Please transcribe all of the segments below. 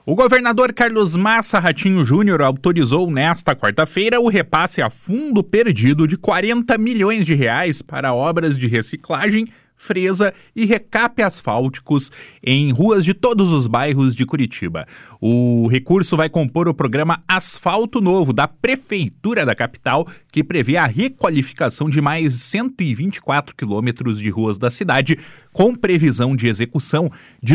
O governador Carlos Massa Ratinho Júnior autorizou nesta quarta-feira o repasse a fundo perdido de R$40 milhões para obras de reciclagem, fresa e recape asfálticos em ruas de todos os bairros de Curitiba. O recurso vai compor o programa Asfalto Novo da Prefeitura da capital, que prevê a requalificação de mais 124 quilômetros de ruas da cidade, com previsão de execução de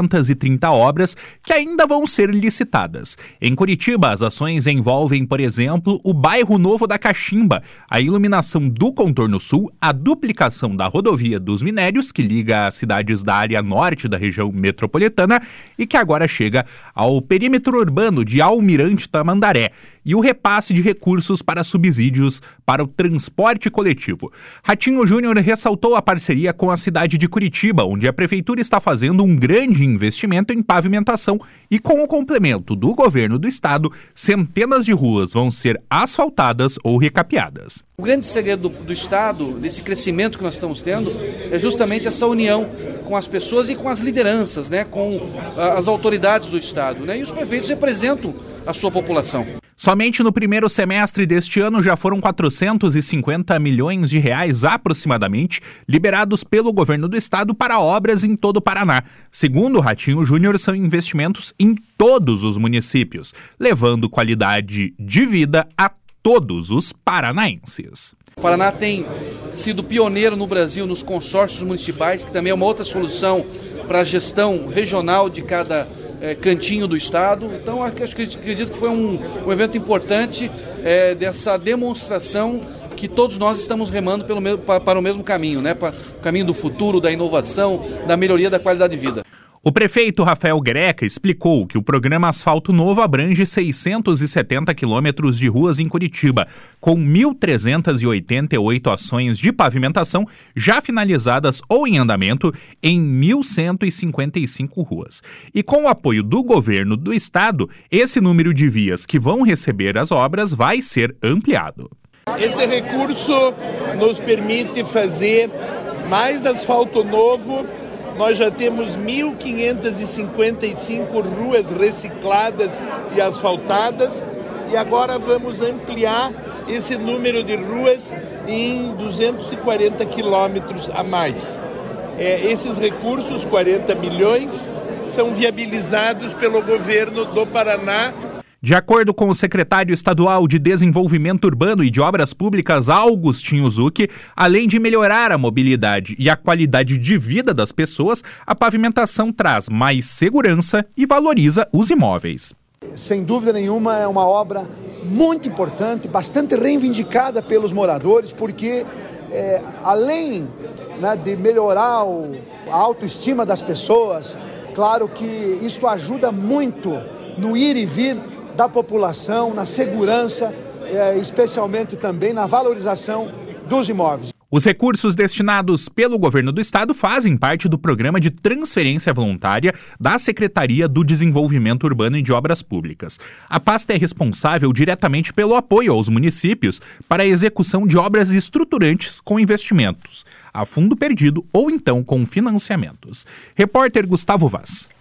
230 obras que ainda vão ser licitadas. Em Curitiba, as ações envolvem, por exemplo, o bairro Novo da Cachimba, a iluminação do contorno sul, a duplicação da rodovia dos Minérios, que liga as cidades da área norte da região metropolitana e que agora chega ao perímetro urbano de Almirante Tamandaré, e o repasse de recursos para subsídios para o transporte coletivo. Ratinho Júnior ressaltou a parceria com a cidade de Curitiba, onde a prefeitura está fazendo um grande investimento em pavimentação e, com o complemento do governo do estado, centenas de ruas vão ser asfaltadas ou recapeadas. O grande segredo do estado, desse crescimento que nós estamos tendo, é justamente essa união com as pessoas e com as lideranças, com as autoridades do estado, e os prefeitos representam a sua população. Somente no primeiro semestre deste ano já foram R$450 milhões aproximadamente liberados pelo governo do estado para obras em todo o Paraná. Segundo o Ratinho Júnior, são investimentos em todos os municípios, levando qualidade de vida a todos os paranaenses. O Paraná tem sido pioneiro no Brasil nos consórcios municipais, que também é uma outra solução para a gestão regional de cada cantinho do estado. Então, acredito que foi um evento importante dessa demonstração que todos nós estamos remando para o mesmo caminho, para o caminho do futuro, da inovação, da melhoria da qualidade de vida. O prefeito Rafael Greca explicou que o programa Asfalto Novo abrange 670 quilômetros de ruas em Curitiba, com 1.388 ações de pavimentação já finalizadas ou em andamento em 1.155 ruas. E com o apoio do governo do estado, esse número de vias que vão receber as obras vai ser ampliado. Esse recurso nos permite fazer mais asfalto novo. Nós já temos 1.555 ruas recicladas e asfaltadas e agora vamos ampliar esse número de ruas em 240 quilômetros a mais. Esses recursos, 40 milhões, são viabilizados pelo governo do Paraná. De acordo com o secretário estadual de Desenvolvimento Urbano e de Obras Públicas, Augustinho Zucchi, além de melhorar a mobilidade e a qualidade de vida das pessoas, a pavimentação traz mais segurança e valoriza os imóveis. Sem dúvida nenhuma, é uma obra muito importante, bastante reivindicada pelos moradores, porque além de melhorar a autoestima das pessoas, claro que isso ajuda muito no ir e vir da população, na segurança, especialmente também na valorização dos imóveis. Os recursos destinados pelo governo do estado fazem parte do programa de transferência voluntária da Secretaria do Desenvolvimento Urbano e de Obras Públicas. A pasta é responsável diretamente pelo apoio aos municípios para a execução de obras estruturantes com investimentos, a fundo perdido ou então com financiamentos. Repórter Gustavo Vaz.